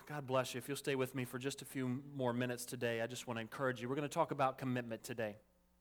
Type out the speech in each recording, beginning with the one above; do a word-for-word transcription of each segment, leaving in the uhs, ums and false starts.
God bless you. If you'll stay with me for just a few more minutes today, I just want to encourage you. We're going to talk about commitment today.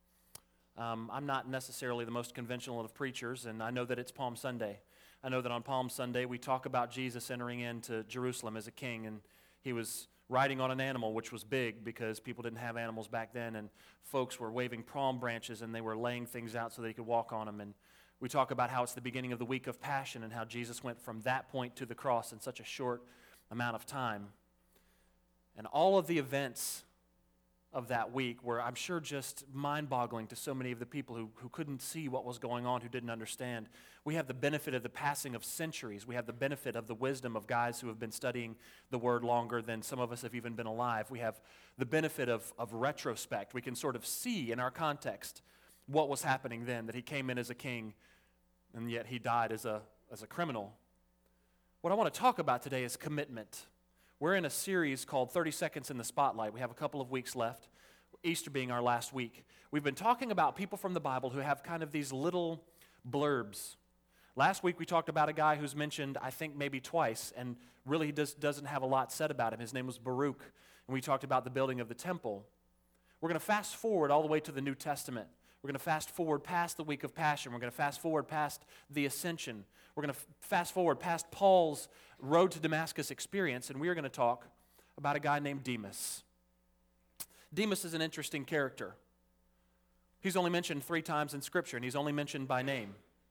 Um, I'm not necessarily the most conventional of preachers, and I know that it's Palm Sunday. I know that on Palm Sunday we talk about Jesus entering into Jerusalem as a king, and he was riding on an animal, which was big because people didn't have animals back then, and folks were waving palm branches, and they were laying things out so they could walk on them. And we talk about how it's the beginning of the week of Passion and how Jesus went from that point to the cross in such a short amount of time. And all of the events of that week were, I'm sure, just mind-boggling to so many of the people who, who couldn't see what was going on, who didn't understand. We have the benefit of the passing of centuries. We have the benefit of the wisdom of guys who have been studying the Word longer than some of us have even been alive. We have the benefit of, of retrospect. We can sort of see in our context what was happening then, that he came in as a king, and yet he died as a, as a criminal. What I want to talk about today is commitment. We're in a series called thirty seconds in the Spotlight. We have a couple of weeks left, Easter being our last week. We've been talking about people from the Bible who have kind of these little blurbs. Last week we talked about a guy who's mentioned, I think, maybe twice, and really does, doesn't have a lot said about him. His name was Baruch, and we talked about the building of the temple. We're going to fast forward all the way to the New Testament. We're going to fast forward past the week of Passion. We're going to fast forward past the Ascension. We're going to f- fast forward past Paul's road to Damascus experience, and we are going to talk about a guy named Demas. Demas is an interesting character. He's only mentioned three times in Scripture, and he's only mentioned by name.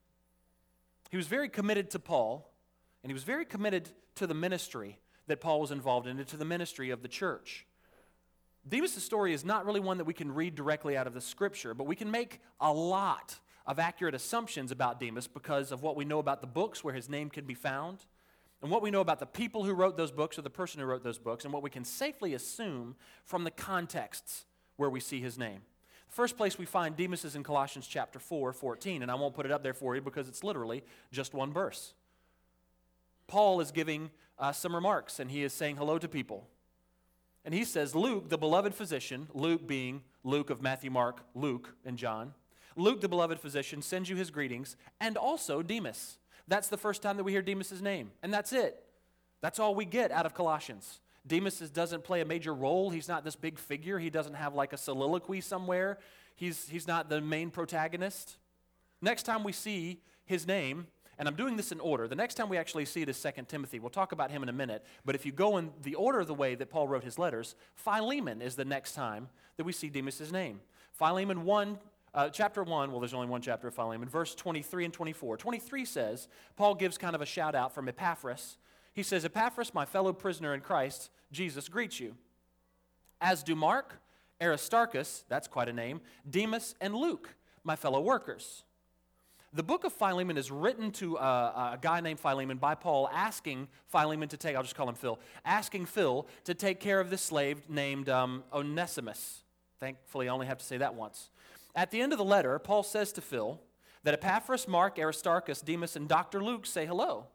He was very committed to Paul, and he was very committed to the ministry that Paul was involved in, and to the ministry of the church. Demas' story is not really one that we can read directly out of the Scripture, but we can make a lot of accurate assumptions about Demas because of what we know about the books where his name can be found, and what we know about the people who wrote those books or the person who wrote those books, and what we can safely assume from the contexts where we see his name. The first place we find Demas is in Colossians chapter four, fourteen, and I won't put it up there for you because it's literally just one verse. Paul is giving uh, some remarks, and he is saying hello to people. And he says, Luke, the beloved physician, Luke being Luke of Matthew, Mark, Luke, and John, Luke, the beloved physician, sends you his greetings, and also Demas. That's the first time that we hear Demas' name, and that's it. That's all we get out of Colossians. Demas is, doesn't play a major role. He's not this big figure. He doesn't have like a soliloquy somewhere. He's, he's not the main protagonist. Next time we see his name, and I'm doing this in order. The next time we actually see it is Second Timothy. We'll talk about him in a minute. But if you go in the order of the way that Paul wrote his letters, Philemon is the next time that we see Demas' name. Philemon one, uh, chapter one, well, there's only one chapter of Philemon, verse twenty-three and twenty-four. twenty-three says, Paul gives kind of a shout out from Epaphras. He says, Epaphras, my fellow prisoner in Christ, Jesus greets you. As do Mark, Aristarchus, that's quite a name, Demas, and Luke, my fellow workers. The book of Philemon is written to a, a guy named Philemon by Paul, asking Philemon to take, I'll just call him Phil, asking Phil to take care of this slave named um, Onesimus. Thankfully, I only have to say that once. At the end of the letter, Paul says to Phil that Epaphras, Mark, Aristarchus, Demas, and Doctor Luke say hello.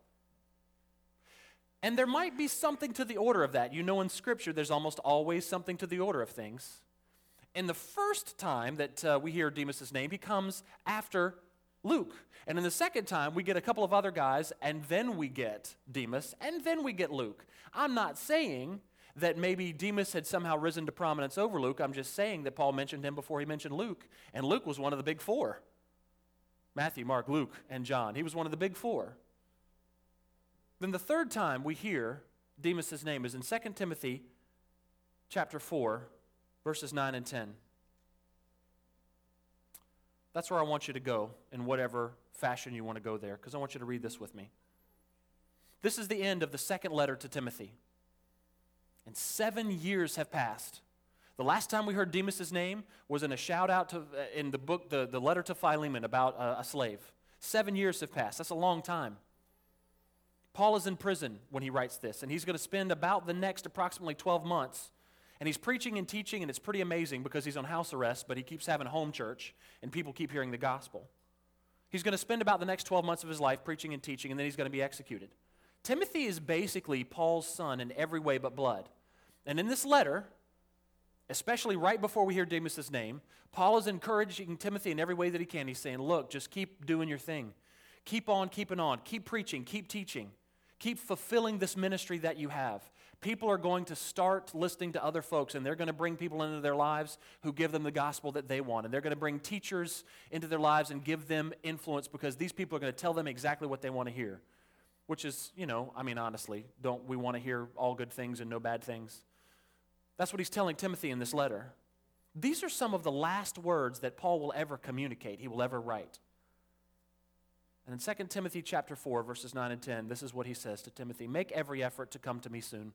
And there might be something to the order of that. You know, in Scripture, there's almost always something to the order of things. In the first time that uh, we hear Demas' name, he comes after Luke. And in the second time, we get a couple of other guys, and then we get Demas, and then we get Luke. I'm not saying that maybe Demas had somehow risen to prominence over Luke. I'm just saying that Paul mentioned him before he mentioned Luke, and Luke was one of the big four. Matthew, Mark, Luke, and John. He was one of the big four. Then the third time we hear Demas' name is in Second Timothy chapter four, verses nine and ten. That's where I want you to go in whatever fashion you want to go there, because I want you to read this with me. This is the end of the second letter to Timothy. And seven years have passed. The last time we heard Demas' name was in a shout-out to, in the book, the, the letter to Philemon about a, a slave. Seven years have passed. That's a long time. Paul is in prison when he writes this, and he's going to spend about the next approximately twelve months. And he's preaching and teaching, and it's pretty amazing because he's on house arrest, but he keeps having home church, and people keep hearing the gospel. He's going to spend about the next twelve months of his life preaching and teaching, and then he's going to be executed. Timothy is basically Paul's son in every way but blood. And in this letter, especially right before we hear Demas' name, Paul is encouraging Timothy in every way that he can. He's saying, look, just keep doing your thing. Keep on keeping on. Keep preaching. Keep teaching. Keep fulfilling this ministry that you have. People are going to start listening to other folks, and they're going to bring people into their lives who give them the gospel that they want. And they're going to bring teachers into their lives and give them influence because these people are going to tell them exactly what they want to hear. Which is, you know, I mean, honestly, don't we want to hear all good things and no bad things? That's what he's telling Timothy in this letter. These are some of the last words that Paul will ever communicate, he will ever write. And in Second Timothy chapter four, verses nine and ten, this is what he says to Timothy: make every effort to come to me soon.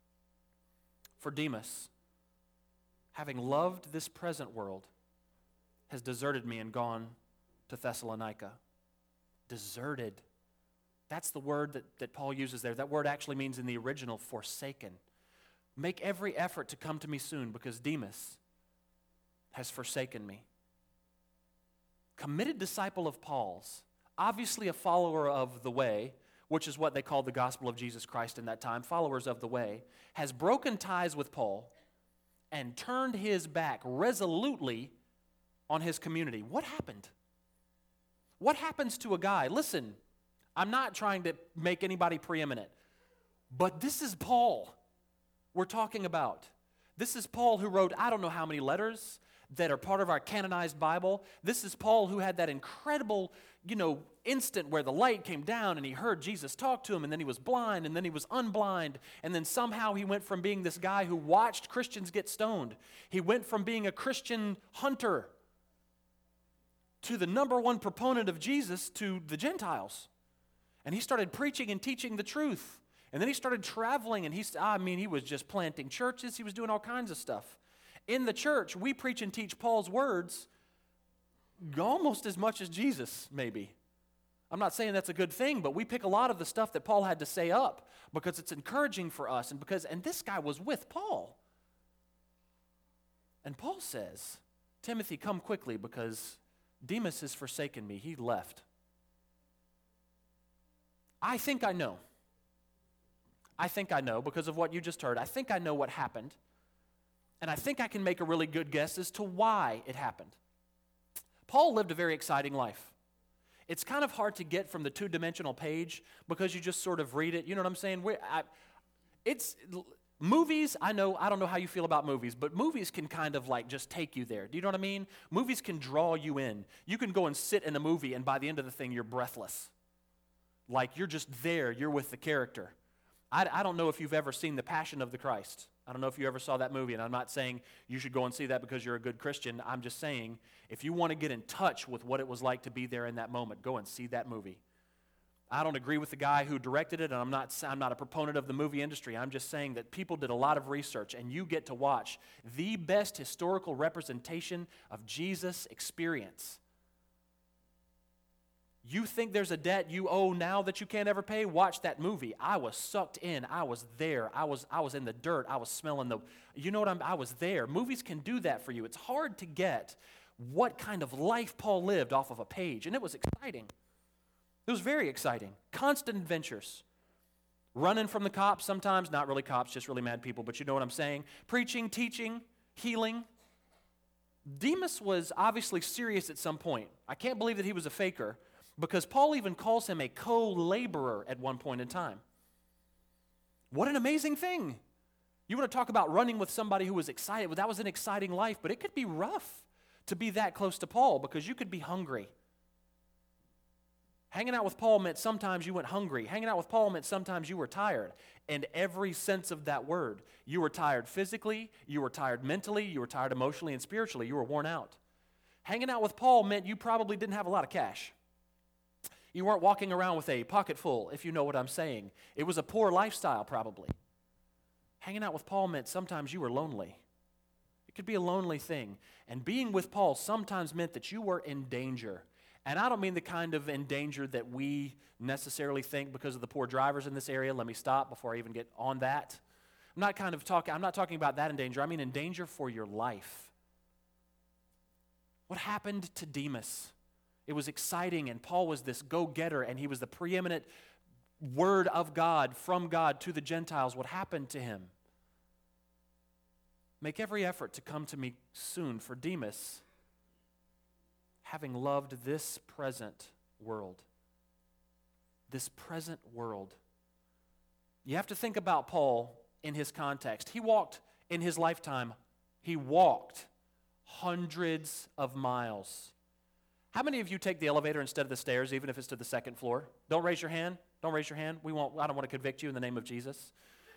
For Demas, having loved this present world, has deserted me and gone to Thessalonica. Deserted. That's the word that, that Paul uses there. That word actually means in the original, forsaken. Make every effort to come to me soon because Demas has forsaken me. Committed disciple of Paul's, obviously a follower of the way, which is what they called the gospel of Jesus Christ in that time, followers of the way, has broken ties with Paul and turned his back resolutely on his community. What happened? What happens to a guy? Listen, I'm not trying to make anybody preeminent, but this is Paul we're talking about. This is Paul who wrote I don't know how many letters that are part of our canonized Bible. This is Paul who had that incredible, you know, instant where the light came down and he heard Jesus talk to him, and then he was blind, and then he was unblind, and then somehow he went from being this guy who watched Christians get stoned. He went from being a Christian hunter to the number one proponent of Jesus to the Gentiles. And he started preaching and teaching the truth. And then he started traveling, and he's, I mean, he was just planting churches. He was doing all kinds of stuff. In the church, we preach and teach Paul's words almost as much as Jesus, maybe. I'm not saying that's a good thing, but we pick a lot of the stuff that Paul had to say up because it's encouraging for us. And because, and this guy was with Paul. And Paul says, Timothy, come quickly because Demas has forsaken me. He left. I think I know. I think I know because of what you just heard. I think I know what happened. And I think I can make a really good guess as to why it happened. Paul lived a very exciting life. It's kind of hard to get from the two-dimensional page because you just sort of read it. You know what I'm saying? We're, I, it's movies, I know, I don't know how you feel about movies, but movies can kind of like just take you there. Do you know what I mean? Movies can draw you in. You can go and sit in a movie, and by the end of the thing, you're breathless. Like you're just there. You're with the character. I, I don't know if you've ever seen The Passion of the Christ. I don't know if you ever saw that movie, and I'm not saying you should go and see that because you're a good Christian. I'm just saying if you want to get in touch with what it was like to be there in that moment, go and see that movie. I don't agree with the guy who directed it, and I'm not, I'm not a proponent of the movie industry. I'm just saying that people did a lot of research, and you get to watch the best historical representation of Jesus' experience. You think there's a debt you owe now that you can't ever pay? Watch that movie. I was sucked in. I was there. I was I was in the dirt. I was smelling the, you know what I'm, I was there. Movies can do that for you. It's hard to get what kind of life Paul lived off of a page, and it was exciting. It was very exciting. Constant adventures. Running from the cops sometimes, not really cops, just really mad people, but you know what I'm saying. Preaching, teaching, healing. Demas was obviously serious at some point. I can't believe that he was a faker, because Paul even calls him a co-laborer at one point in time. What an amazing thing. You want to talk about running with somebody who was excited. Well, that was an exciting life, but it could be rough to be that close to Paul because you could be hungry. Hanging out with Paul meant sometimes you went hungry. Hanging out with Paul meant sometimes you were tired. In every sense of that word. You were tired physically, you were tired mentally, you were tired emotionally and spiritually. You were worn out. Hanging out with Paul meant you probably didn't have a lot of cash. You weren't walking around with a pocket full, if you know what I'm saying. It was a poor lifestyle, probably. Hanging out with Paul meant sometimes you were lonely. It could be a lonely thing. And being with Paul sometimes meant that you were in danger. And I don't mean the kind of in danger that we necessarily think because of the poor drivers in this area. Let me stop before I even get on that. I'm not kind of talking, I'm not talking about that in danger. I mean in danger for your life. What happened to Demas? It was exciting, and Paul was this go-getter, and he was the preeminent word of God, from God to the Gentiles. What happened to him? Make every effort to come to me soon, for Demas, having loved this present world, this present world, You have to think about Paul in his context. He walked in his lifetime, he walked hundreds of miles. How many of you take the elevator instead of the stairs, even if it's to the second floor? Don't raise your hand. Don't raise your hand. We won't, I don't want to convict you in the name of Jesus.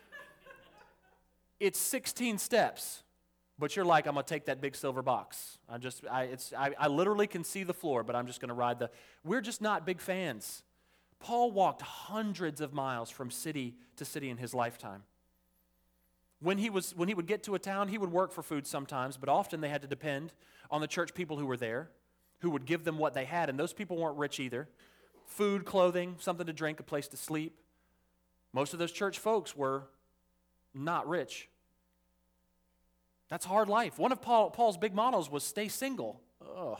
It's sixteen steps, but you're like, I'm going to take that big silver box. I just, I, it's, I, I literally can see the floor, but I'm just going to ride the, we're just not big fans. Paul walked hundreds of miles from city to city in his lifetime. When he was, when he would get to a town, he would work for food sometimes, but often they had to depend on the church people who were there, who would give them what they had, and those people weren't rich either. Food, clothing, something to drink, a place to sleep. Most of those church folks were not rich. That's hard life. One of Paul, Paul's big mottos was stay single. Ugh.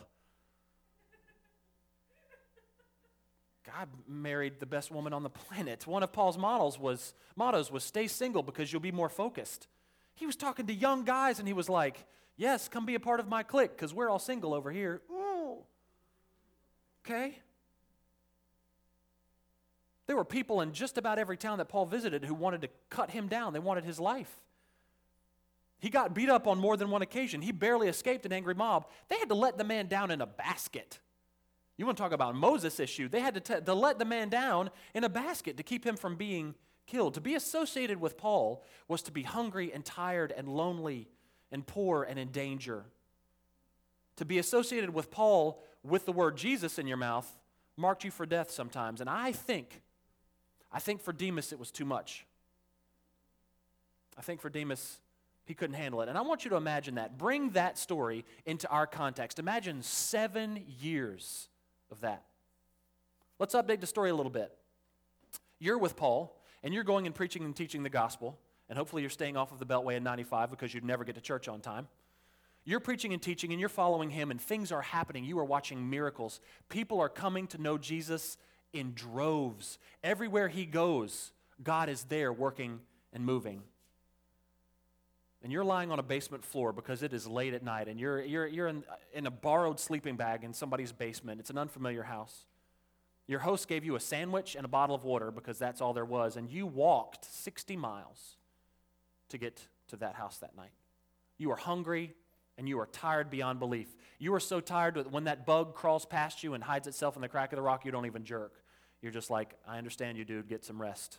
God married the best woman on the planet. One of Paul's mottos was, mottos was stay single because you'll be more focused. He was talking to young guys and he was like, yes, come be a part of my clique because we're all single over here. Ooh. Okay? There were people in just about every town that Paul visited who wanted to cut him down. They wanted his life. He got beat up on more than one occasion. He barely escaped an angry mob. They had to let the man down in a basket. You want to talk about Moses' issue? They had to, t- to let the man down in a basket to keep him from being killed. To be associated with Paul was to be hungry and tired and lonely and poor and in danger. To be associated with Paul with the word Jesus in your mouth marked you for death sometimes. And I think, I think for Demas it was too much. I think for Demas, he couldn't handle it. And I want you to imagine that. Bring that story into our context. Imagine seven years of that. Let's update the story a little bit. You're with Paul, and you're going and preaching and teaching the gospel, and hopefully you're staying off of the Beltway in ninety-five because you'd never get to church on time. You're preaching and teaching, and you're following him, and things are happening. You are watching miracles. People are coming to know Jesus in droves. Everywhere he goes, God is there working and moving. And you're lying on a basement floor because it is late at night, and you're, you're, you're in, in a borrowed sleeping bag in somebody's basement. It's an unfamiliar house. Your host gave you a sandwich and a bottle of water because that's all there was, and you walked sixty miles to get to that house that night. You are hungry, and you are tired beyond belief. You are so tired that when that bug crawls past you and hides itself in the crack of the rock, you don't even jerk. You're just like, I understand you, dude. Get some rest.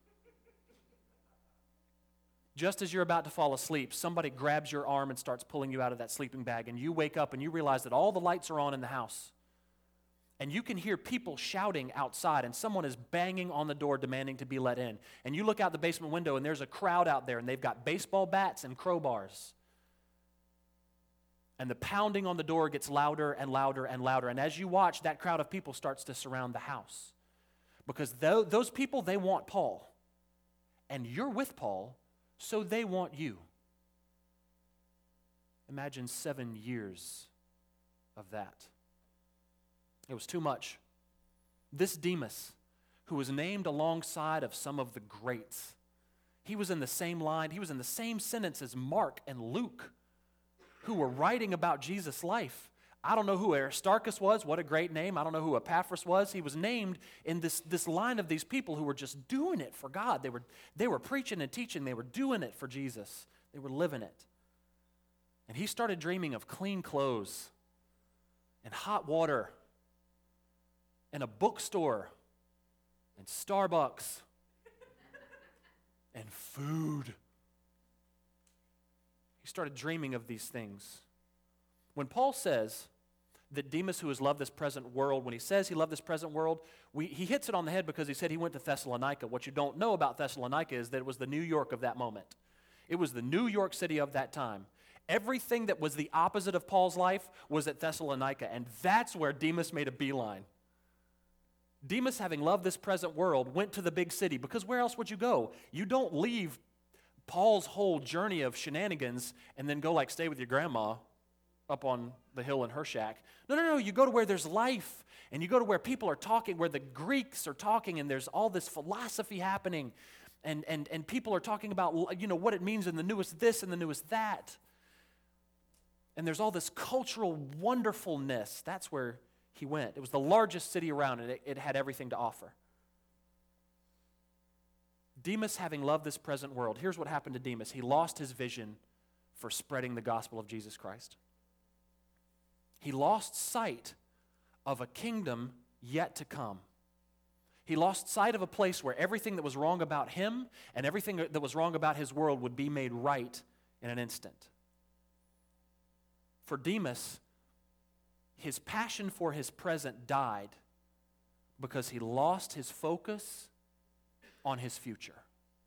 Just as you're about to fall asleep, somebody grabs your arm and starts pulling you out of that sleeping bag, and you wake up and you realize that all the lights are on in the house. And you can hear people shouting outside, and someone is banging on the door demanding to be let in. And you look out the basement window, and there's a crowd out there, and they've got baseball bats and crowbars. And the pounding on the door gets louder and louder and louder. And as you watch, that crowd of people starts to surround the house. Because th- those people, they want Paul. And you're with Paul, so they want you. Imagine seven years of that. It was too much. This Demas, who was named alongside of some of the greats, he was in the same line, he was in the same sentence as Mark and Luke, who were writing about Jesus' life. I don't know who Aristarchus was, what a great name. I don't know who Epaphras was. He was named in this, this line of these people who were just doing it for God. They were, they were preaching and teaching. They were doing it for Jesus. They were living it. And he started dreaming of clean clothes and hot water and a bookstore and Starbucks and food. He started dreaming of these things. When Paul says that Demas, who has loved this present world, when he says he loved this present world, we, he hits it on the head because he said he went to Thessalonica. What you don't know about Thessalonica is that it was the New York of that moment. It was the New York City of that time. Everything that was the opposite of Paul's life was at Thessalonica, and that's where Demas made a beeline. Demas, having loved this present world, went to the big city, because where else would you go? You don't leave Paul's whole journey of shenanigans and then go like stay with your grandma up on the hill in her shack. No, no, no, you go to where there's life, and you go to where people are talking, where the Greeks are talking, and there's all this philosophy happening, and, and, and people are talking about, you know, what it means in the newest this and the newest that. And there's all this cultural wonderfulness. That's where he went. It was the largest city around, and it, it had everything to offer. Demas, having loved this present world, here's what happened to Demas. He lost his vision for spreading the gospel of Jesus Christ. He lost sight of a kingdom yet to come. He lost sight of a place where everything that was wrong about him and everything that was wrong about his world would be made right in an instant. For Demas, his passion for his present died because he lost his focus on his future.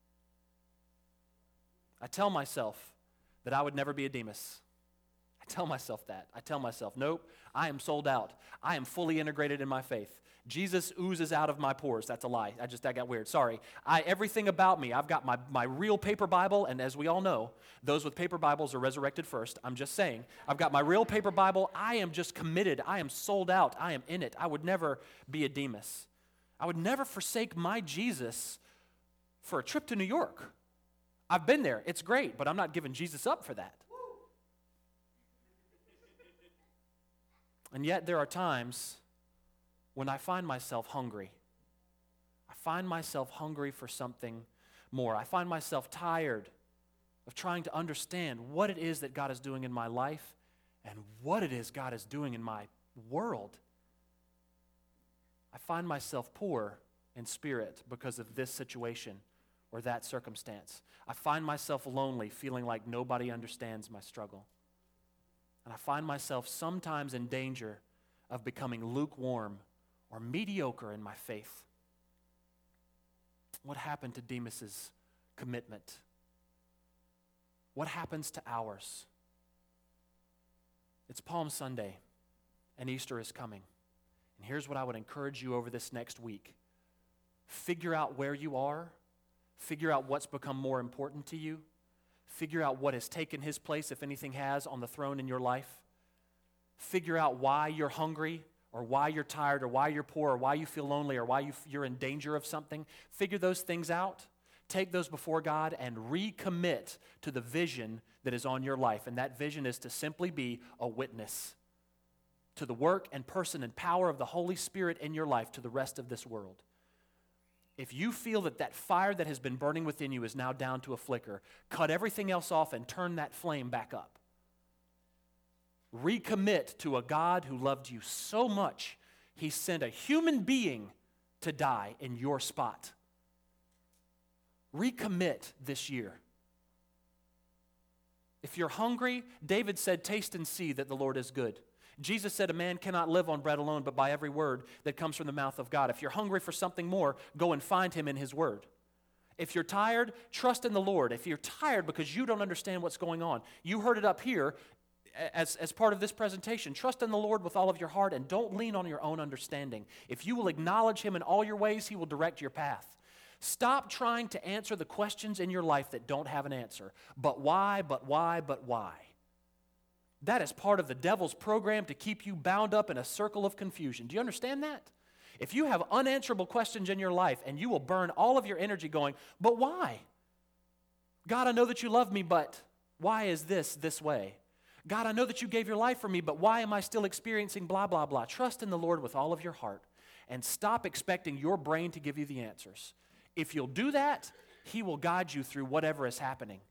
I tell myself that I would never be a Demas. I tell myself that. I tell myself, nope, I am sold out. I am fully integrated in my faith. Jesus oozes out of my pores. That's a lie. I just, that got weird. Sorry. I, everything about me, I've got my, my real paper Bible, and as we all know, those with paper Bibles are resurrected first. I'm just saying. I've got my real paper Bible. I am just committed. I am sold out. I am in it. I would never be a Demas. I would never forsake my Jesus for a trip to New York. I've been there. It's great, but I'm not giving Jesus up for that. And yet there are times when I find myself hungry. I find myself hungry for something more. I find myself tired of trying to understand what it is that God is doing in my life and what it is God is doing in my world. I find myself poor in spirit because of this situation or that circumstance. I find myself lonely, feeling like nobody understands my struggle. And I find myself sometimes in danger of becoming lukewarm or mediocre in my faith. What happened to Demas's commitment? What happens to ours? It's Palm Sunday, and Easter is coming. And here's what I would encourage you over this next week. Figure out where you are. Figure out what's become more important to you. Figure out what has taken his place, if anything has, on the throne in your life. Figure out why you're hungry, or why you're tired, or why you're poor, or why you feel lonely, or why you f- you're in danger of something. Figure those things out. Take those before God and recommit to the vision that is on your life. And that vision is to simply be a witness to the work and person and power of the Holy Spirit in your life to the rest of this world. If you feel that that fire that has been burning within you is now down to a flicker, cut everything else off and turn that flame back up. Recommit to a God who loved you so much, he sent a human being to die in your spot. Recommit this year. If you're hungry, David said, taste and see that the Lord is good. Jesus said a man cannot live on bread alone, but by every word that comes from the mouth of God. If you're hungry for something more, go and find him in his word. If you're tired, trust in the Lord. If you're tired because you don't understand what's going on, you heard it up here as, as part of this presentation. Trust in the Lord with all of your heart and don't lean on your own understanding. If you will acknowledge him in all your ways, he will direct your path. Stop trying to answer the questions in your life that don't have an answer. But why, but why, but why? That is part of the devil's program to keep you bound up in a circle of confusion. Do you understand that? If you have unanswerable questions in your life and you will burn all of your energy going, but why? God, I know that you love me, but why is this this way? God, I know that you gave your life for me, but why am I still experiencing blah, blah, blah? Trust in the Lord with all of your heart and stop expecting your brain to give you the answers. If you'll do that, he will guide you through whatever is happening.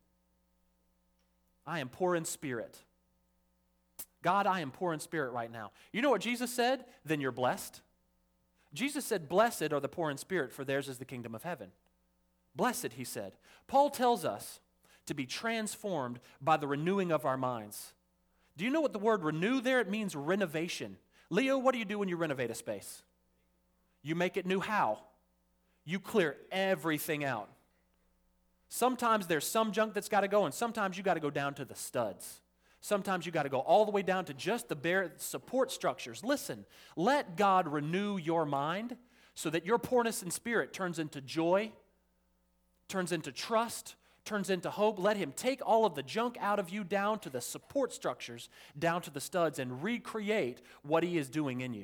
I am poor in spirit. God, I am poor in spirit right now. You know what Jesus said? Then you're blessed. Jesus said, blessed are the poor in spirit, for theirs is the kingdom of heaven. Blessed, he said. Paul tells us to be transformed by the renewing of our minds. Do you know what the word renew there? It means renovation. Leo, what do you do when you renovate a space? You make it new how? You clear everything out. Sometimes there's some junk that's got to go, and sometimes you got to go down to the studs. Sometimes you got to go all the way down to just the bare support structures. Listen, let God renew your mind so that your poorness in spirit turns into joy, turns into trust, turns into hope. Let him take all of the junk out of you down to the support structures, down to the studs, and recreate what he is doing in you.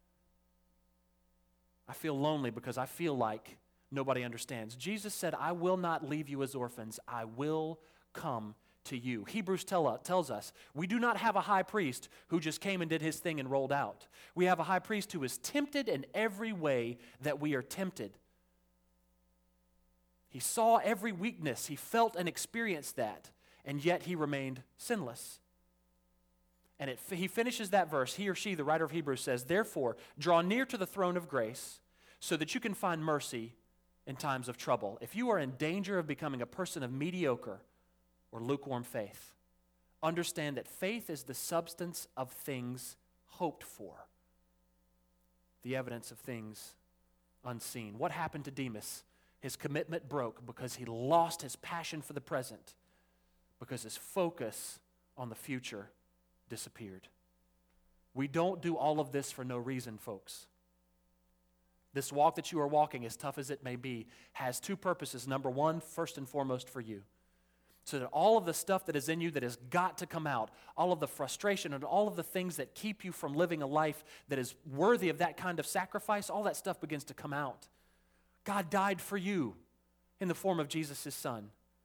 I feel lonely because I feel like nobody understands. Jesus said, I will not leave you as orphans. I will come to you. Hebrews tell, tells us we do not have a high priest who just came and did his thing and rolled out. We have a high priest who is tempted in every way that we are tempted. He saw every weakness. He felt and experienced that, and yet he remained sinless. And it, he finishes that verse. He or she, the writer of Hebrews, says, therefore, draw near to the throne of grace so that you can find mercy in times of trouble. If you are in danger of becoming a person of mediocre or lukewarm faith, understand that faith is the substance of things hoped for, the evidence of things unseen. What happened to Demas? His commitment broke because he lost his passion for the present, because his focus on the future disappeared. We don't do all of this for no reason, folks. This walk that you are walking, as tough as it may be, has two purposes. Number one, first and foremost for you. So that all of the stuff that is in you that has got to come out, all of the frustration and all of the things that keep you from living a life that is worthy of that kind of sacrifice, all that stuff begins to come out. God died for you in the form of Jesus, his Son.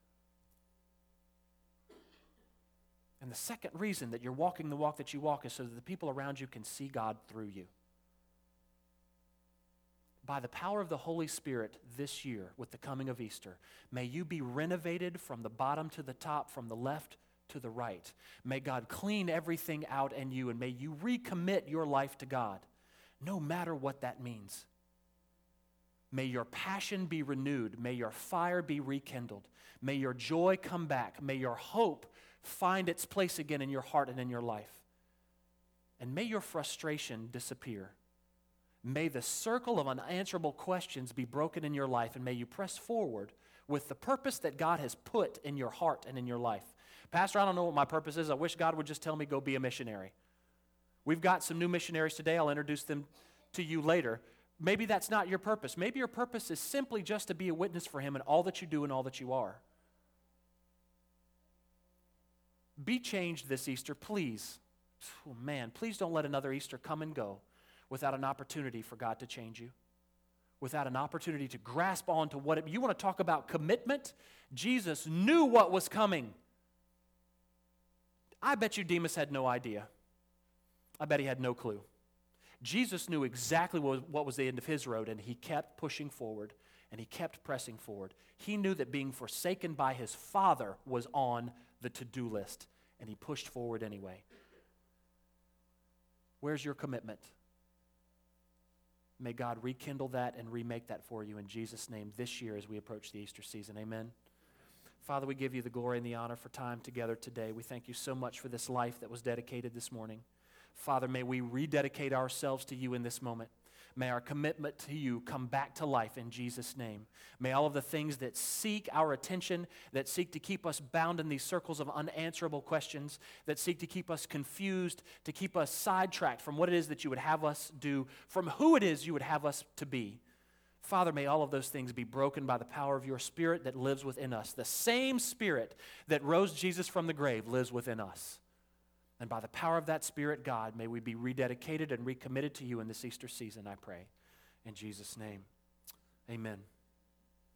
And the second reason that you're walking the walk that you walk is so that the people around you can see God through you. By the power of the Holy Spirit this year, with the coming of Easter, may you be renovated from the bottom to the top, from the left to the right. May God clean everything out in you, and may you recommit your life to God, no matter what that means. May your passion be renewed. May your fire be rekindled. May your joy come back. May your hope find its place again in your heart and in your life. And may your frustration disappear. May the circle of unanswerable questions be broken in your life, and may you press forward with the purpose that God has put in your heart and in your life. Pastor, I don't know what my purpose is. I wish God would just tell me go be a missionary. We've got some new missionaries today. I'll introduce them to you later. Maybe that's not your purpose. Maybe your purpose is simply just to be a witness for him in all that you do and all that you are. Be changed this Easter, please. Oh, man, please don't let another Easter come and go without an opportunity for God to change you, without an opportunity to grasp onto what it, you want to talk about commitment. Jesus knew what was coming. I bet you Demas had no idea. I bet he had no clue. Jesus knew exactly what, what was the end of his road, and he kept pushing forward, and he kept pressing forward. He knew that being forsaken by his Father was on the to-do list, and he pushed forward anyway. Where's your commitment? May God rekindle that and remake that for you in Jesus' name this year as we approach the Easter season. Amen. Father, we give you the glory and the honor for time together today. We thank you so much for this life that was dedicated this morning. Father, may we rededicate ourselves to you in this moment. May our commitment to you come back to life in Jesus' name. May all of the things that seek our attention, that seek to keep us bound in these circles of unanswerable questions, that seek to keep us confused, to keep us sidetracked from what it is that you would have us do, from who it is you would have us to be. Father, may all of those things be broken by the power of your Spirit that lives within us. The same Spirit that rose Jesus from the grave lives within us. And by the power of that Spirit, God, may we be rededicated and recommitted to you in this Easter season, I pray. In Jesus' name, amen.